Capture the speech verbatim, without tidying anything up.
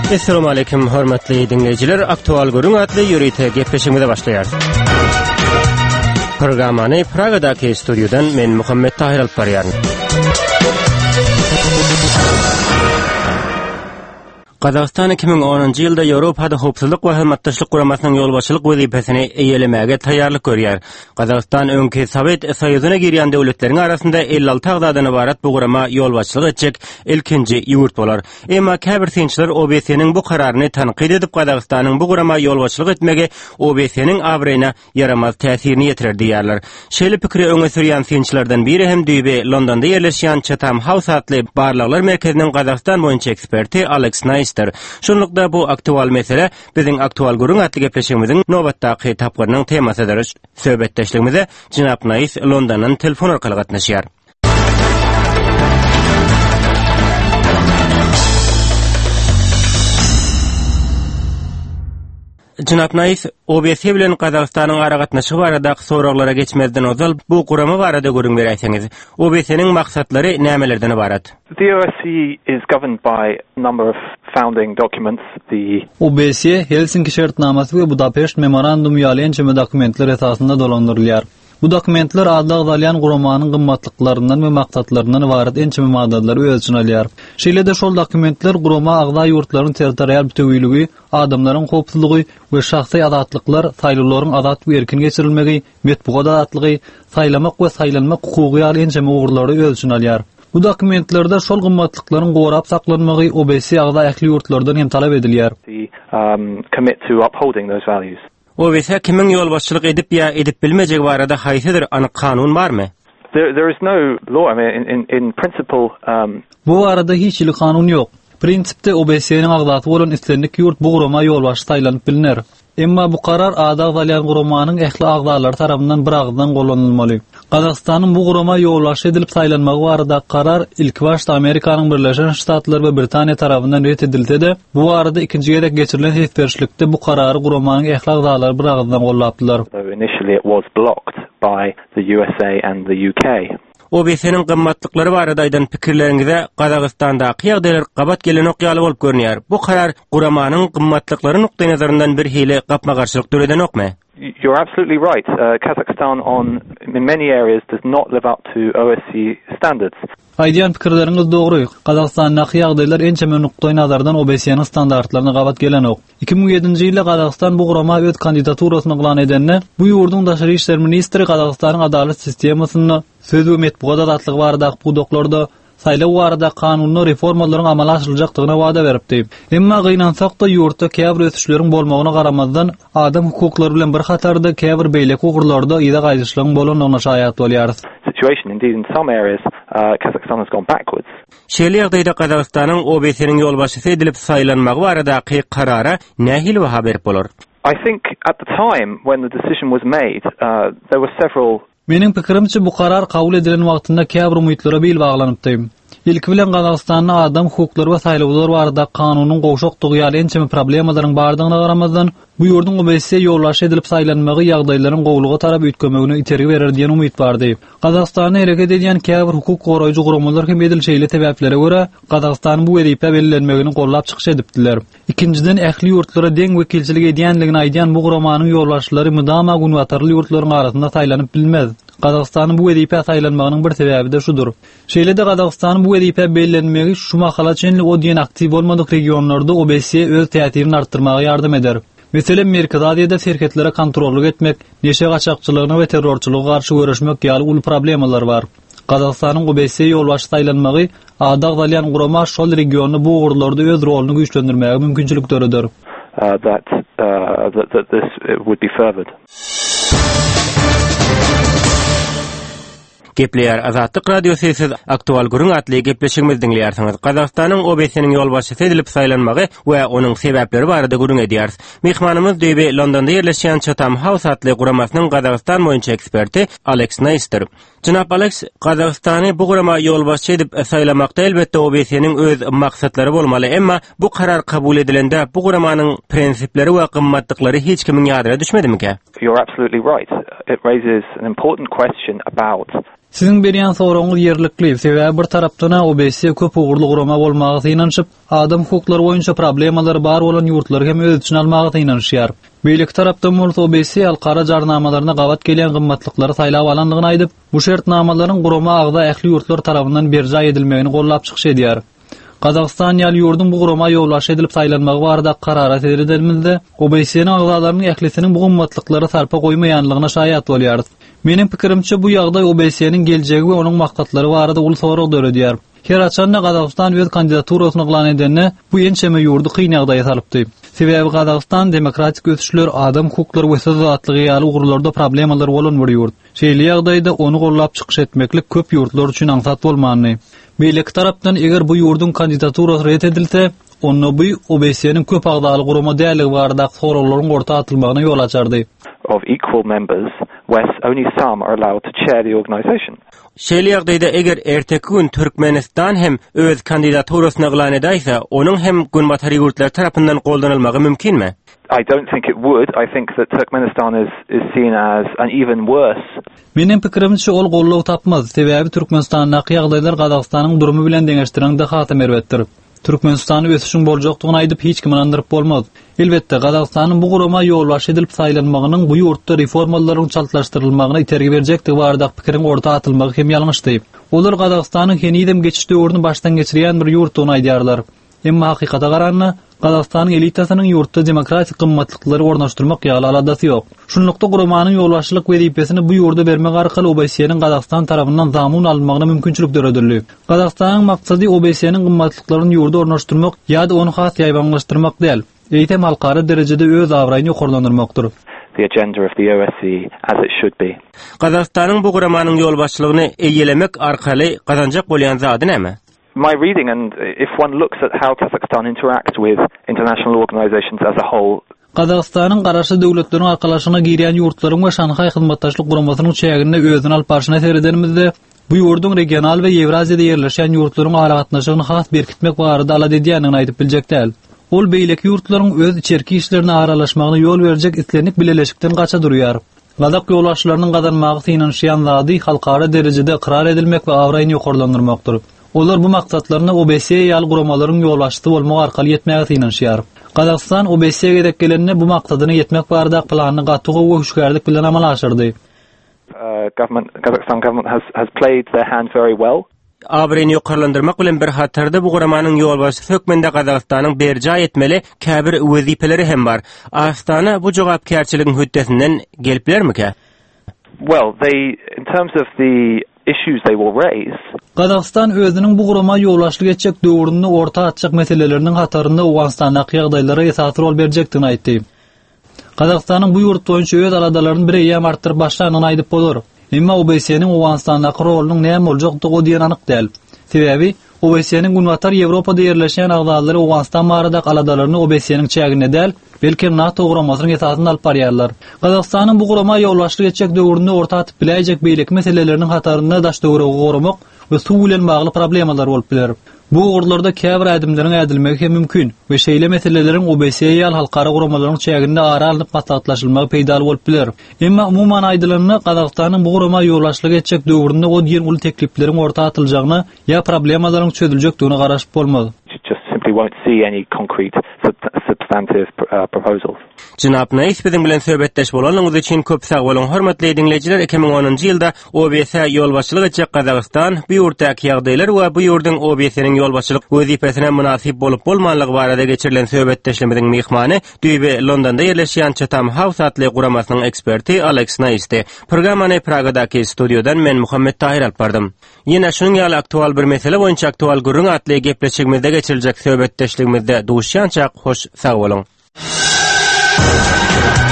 Assalamu alaykum hormatly dinleyiciler. Aktual Görüň adly ýöreýte gepleşigimize başlaýar. Programmany Pragadaky studiodan men Muhammed Tahir alyp barýaryn. Qazaqstan iki ming onuncu ýylda Ýewropada howpsuzlyk we hizmetdaşlyk guramasynyň ýolbaşçylyk wezipesini eýelemäge taýýarlyk görýär. Qazaqstan öňki Sowet Soýuzyna girýän döwletleriň arasynda elli alty agdadan ibarat bu gurama ýolbaşçylyk etjek ilkinji ýurt bolar. Emma käbir synçylar O B S-niň bu kararyny tanqid edip Qazaqstanyň bu gurama ýolbaşçylyk etmegi O B S-niň abreýine yaramaz täsirini ýetirer diýerler. Şeýle pikiri öňe sürýän synçylardan biri hem düýbe Londonda ýerleşýän Chatham House adly barlyklar merkeziniň Qazaqstan boýunça eksperti Alex Nice. Şonlukda bu aktual mesele bizim aktual Görüň adly gepleşigimiziň nowatdaky tapgyrynyň temasydyr. Söhbetdeşligimize Jinap Nice Londondan telefon arkaly gatnaşýar. Jinap Nice, O B S bilen Qazaqstanyň ara gatnaşygy barada soraglara geçmezden ozal bu gurama barada görüň berýäsiňiz. O B S-niň maksatlary nämelerden ibarat? The O S C is governed by a number of founding documents. The O B S Helsinki şertnamasy we Budapest memorandum ýaly dokumentler esasında dolandyrylýar. Bu dokumentler adlı agdalyan guramanyň gymmatlyklarynyň we maksatlarynyň ibaret ençe maddalary öz içine alýar. Şeýle-de şol dokumentler gurama agda ýurtlaryň territorial bütünligi, adamlaryň howpsuzlygy we şahsy azatlyklar, saýlawlaryň azat we erkin geçirilmegi, metbuat azatlygy, saýlamak we saýlanmak hukugy ýaly ençe ugurlary öz içine alýar. Bu dokumentlerde şol gymmatlyklaryň gorap saklanmagy O B S agda ähli ýurtlardan hem talap edilýär. um, commit to upholding those values. O B S kimiň ýolbaşçylyk edip ýa edip bilmejegi barada haýsydyr anyk kanun barmy? There, there is no law. I mean, in, in, in principle, um, Bu arada hiç ýyly kanun ýok. Prinsipde O B S-niň agdaty bolan islendik ýurt bu gurama ýolbaşçy taýlanyp bilinir. Emma bu karar ada agdalyan guramanyň ähli agdalary tarapyndan bir agdan gollanylmaly. Qazaqstanyň bu gurama ýolbaşçy edilip taýlanmagy barada karar ilk başda Amerikanyň Birleşen Ştatlary we Britaniýa tarapyndan ret edildi-de, bu arada ikinji gerek geçirilen hesberçlikde bu karary guramanyň ähli agdalary bir agdan gollapdylar. Initially it was blocked by the U S A and the U K. O B S-niň gymmatlyklary barada aýdan pikirleriňize Qazaqstanda ýagdaýlar gabat gelen okýaly bolup görünýär. Bu karar guramanyň gymmatlyklary nukta nazaryndan bir hili gapma-garşylyk döredän okmy? You're absolutely right. Uh, Kazakhstan on in many areas does not live up to O S C standards. Aýdýan pikirleriňiz dogry. Qazaqstanyň ýagdaýlar ençe nukta nazardan O B S-niň standartlaryna gabat gelen ok. iki ming ýedinji ýylda Qazaqstan bu gurama öz kandidaturasyny glan edende, bu ýurdun daşary işler ministri Qazaqstanyň adalet sistemasyny söz we metbuat azatlygy barada bu doklarda saýlaw barada kanuny reformalaryň amala aşyryljakdygyna wada beripdi. Emma gynansak da ýurtda käbir ötüşleriň bolmagyna garamazdan adam hukuklary bilen bir hatarda käbir beýlek ugurlarda ýa-da gaýdyşlygyň bolanyna şaýat bolýar. Situation indeed in some areas uh, Kazakhstan has gone backwards. Şeýle ýagdaýda Qazaqstanyň O B S-niň ýolbaşçysy edilip saýlanmagy baradaky karara nähil we haber bolar? I think at the time when the decision was made, uh, there were several. Meniň pikirimçe bu karar kabul edilen wagtynda käbir umytlara beýil baglanypdy. İlk bilen Qazaqstanyň adam hukuklary we saýlawlary barada kanunyň gowşokdygy ýaly ençe problemalaryň bardygyna garamazdan bu ýurdun O B S ýolbaşçy edilip saýlanmagy ýagdaýlaryň gowlugy tarap ütkömegine itergi berer diýen umyt bardy. Qazaqstanyň hereket edýän käbir hukuk goraýjy guramalar hem edilşeýle täbäplere görä Qazaqstanyň bu wezipe bellenmegini gollap çykyş edipdiler. Ikinciden ähli ýurtlara deň wekilçilik edýänligini aýdýan bu guramanyň ýolbaşçylary mydama günwatarly ýurtlaryň arasynda taýlanyp bilmez. Qazaqstanyň bu wezipe taýlanmagynyň bir sebäbi de şudur. Şeýle-de Qazaqstanyň bu wezipe bellenmegi şu mahala çenli o diýen aktiv bolmadyk regionlarda O B S öz täsirini artdyrmaga ýardam eder. Meselem Merkez Aziýada şirketlere kontrollyk etmek, neşe gaçakçylygyna we terrorçylyga garşy görüşmek ýaly ul problemalar bar. Qazaqstanyň O B S ýolbaşçy taýlanmagy ada agdalyan gurama şol regiony bu ugurlarda öz roluny güýçlendirmäge mümkinçilik töredir. Uh, that, uh, that, that this would be furthered. Gepleýär Azatlyk radiosyny siz aktual Görüň adly gepleşigimizi dinleýärsiňiz. Qazaqstanyň O B S-niň ýolbaşçysy edilip saýlanmagy we onuň sebäpleri barada görüň edýäris. Mehmanymyz diýip Londonda ýerleşýän Chatham House adly guramasynyň Qazaqstan boýunça eksperti Alex Nice. Jinap Alex, Qazaqstany bu gurama ýolbaşçy edip saýlamakda elbetde O B S-niň öz maksatlary bolmaly, emma bu karar kabul edilende bu guramanyň prinsipleri we gymmatlyklary hiç kimiň ýadyra düşmedimi ki? You're absolutely right. It raises an important question about Sizin berýän soragyňyz ýerlikli. Sebäbi bir tarapdan O B S köp ugurly gurama bolmagy inanşyp, adam hukuklary boýunça problemalary bar bolan ýurtlary hem öz üçin almagy inanşýar. Beýlik tarapdan bolsa O B S alqara jarnamalaryna gawat gelýän gymmatlyklary saýlap alandygyny aýdyp, bu şertnamalaryň gurama agda ähli ýurtlar tarapyndan berja edilmegini gollap çykyş edýär. Qazaqstan ýaly ýurdun bu gurama ýowlaş edilip saýlanmagy barada kararat edilmelde, O B S'niň agzalarynyň ählisiniň bu gymmatlyklary sarpa goýmaýanlygyna şaýat bolýar. Menin pikirimçe bu ýagdaý O B S'niň geljegi we onuň maksatlary barada uly sorag döredýär. Her açanda Qazaqstan öz kandidaturasyny glan edenne bu ençeme ýurdu kyn ýagdaýa salypdy. Sebäbi Qazaqstan demokratik ötüşler, adam hukuklary we söz azatlygy ýaly ugurlarda problemalar bolan bir ýurt. Şeýle ýagdaýda onu gollap çykyş etmeklik köp ýurtlar üçin aňsat bolmany. Beýlik tarapdan eger bu ýurdun kandidaturasy ret edilse, onu bu O B S'niň köp agdaly gurama däligi barada soraglaryň orta atylmagyna ýol açardy. Of equal members, where only some are allowed to chair the organization. Şeýle ýagdaýda eger erteki gün Türkmenistan hem öz kandidaturasyny eglan edýse, onuň hem günbatary ýurtlar tarapyndan goldanylmagy mümkinmi? I don't think it would. I think that Turkmenistan is is seen as an even worse. Menin pikirimçe ol gollaw tapmaz. Sebäbi Türkmenistanyň ýagdaýlar Qazaqstanyň durumy bilen deňeşdirende hatam erbetdir. Türkmenistany ösüşüň boljakdygyny aýdyp hiç kim inandyryp bolmaz. Elbetde Qazaqstanyň bu gurama ýolbaş edilip saýlanmagynyň bu ýurtda reformalaryň çaltlaşdyrylmagyna itergi berjekdi barada pikirin orta atylmagy hem ýalňyşdy. Olar Qazaqstanyň henidem geçişde öwrüni başdan geçirýän bir ýurtdygyny aýdýarlar. Emma hakykata garanna Qazaqstanyň elitasynyň ýurtda demokratik gymmatlyklary ornaşdyrmak ýaly aladasy ýok. Şunlukda guramanyň ýolbaşçylyk wezipesini bu ýurda bermek arkaly O B S'niň Qazaqstan tarapyndan zamun almagyna mümkinçilik döredildi. Qazaqstanyň maksady O B S'niň gymmatlyklaryny ýurda ornaşdyrmak ýa-da onu has ýaýbanlaşdyrmak däl. Eýtem halkara derejede öz awraýyny ýokurlandyrmakdyr. The agenda of the O S C as it should be. Qazaqstanyň bu guramanyň ýolbaşçylygyny eýelemek arkaly gazanjak bolýan zady näme? My reading, and if one looks at how Kazakhstan interacts with international organizations as a whole, Qazaqstanyň garaşy döwletleriň arkalaşyna girýän ýurtlaryň we Şanhay hyzmatdaşlyk guramasynyň çägine özüni alyp başyna seridenimizde bu ýurdun regional we Ewraziýada ýerleşen ýurtlaryň aragatnaşygyny has berkitmek barada alad edýänini aýdyp biljek däl. Ol beýleki ýurtlaryň öz içerki işlerine aralaşmagyna ýol berjek islenip bileşikden gaça durýar. Qazaq ýolbaşçylarynyň gazanmagy synanşýan zady halkara derejede ikrar edilmek we awraýyny ýokurlandyrmakdyr. Olar bu maksatlaryna O B S ýaly guramalaryň ýolbaşçy bolmagy arkaly ýetmäge synanşýar. Qazaqstan O B S'ye gedek gelenine bu maksadyny ýetmek barada planyny gatygy we huşgärlik bilen amal aşyrdy. Uh, government, Kazakhstan government has has played their hand very well. Awraýyny ýokurlandyrmak bilen bir hatarda bu guramanyň ýolbaşçy hökmünde Qazaqstanyň berja etmeli käbir wezipeleri hem bar. Astana bu jogapkärçiligiň hüddesinden geliplermi? Well, they, in terms of the issues they will raise, Qazaqstan özüniň bu gurama ýowlaşlyk etjek döwründe orta atjak meseleleriniň hatarynda Owganstanyň ýagdaýlary esasy rol berjekdigini aýtdy. Qazaqstanyň bu ýurt boýunça öz aladalaryny birýem artyryp başlanyny aýdyp bolar. Emma O B S'niň Owganstanyň rolunyň näme boljakdygy diýen anyk däl. Sebäbi O B S'niň günwatar Ýewropada ýerleşen agzalary Owganstan barada aladalaryny O B S'niň çägine däl, belki NATO guramasynyň esasyny alyp barýarlar. Qazaqstanyň bu gurama ýowlaşlyk etjek döwründe orta atyp biläjek beýleki meseleleriniň hatarynda daş döwregi goramak we suw bilen bagly problemalar bolup biler. Bu ugurlarda käbir adymlaryň edilmegi hem mümkin we şeýle meseleleriň O B S'ye ýaly halkara guramalaryň çäginde ara alynyp maslahatlaşylmagy peýda bolup biler. Emma umumyň aýdylanyny Qazaqstanyň bu gurama ýowlaşlyk etjek döwründe o diýen uly teklipleriň orta atyljagyna ýa problemalaryň çözüljekdigine garaşyp bolmaz. We won't see any concrete substantive uh, proposals. Jynap Naif bilen bilen söhbetdeş bolanyňyz üçin köp sag bolun. Hormatly dinleyijiler, iki ming onunçy ýylda O B S ýolbaşçylyk etjek Qazaqstan bu ýurtdaky ýagdaýlar we bu ýurdun O B S'niň ýolbaşçylyk wezipesine münasip bolup bolmanlygy barada geçirilen söhbetdeşlemediň mihmany Düýbe Londonda ýerleşýän Chatham House atly guramasynyň eksperti Alex Nais'ti. Programmany Pragadaky studiodan men Muhammed Tahir alyp bardym. Ýene şunyň ýaly aktual bir mesele boýunça aktual gurrun atly gepleşigimizde geçiriljek söhbetdeşligimizde duşýançak hoş sag bolun.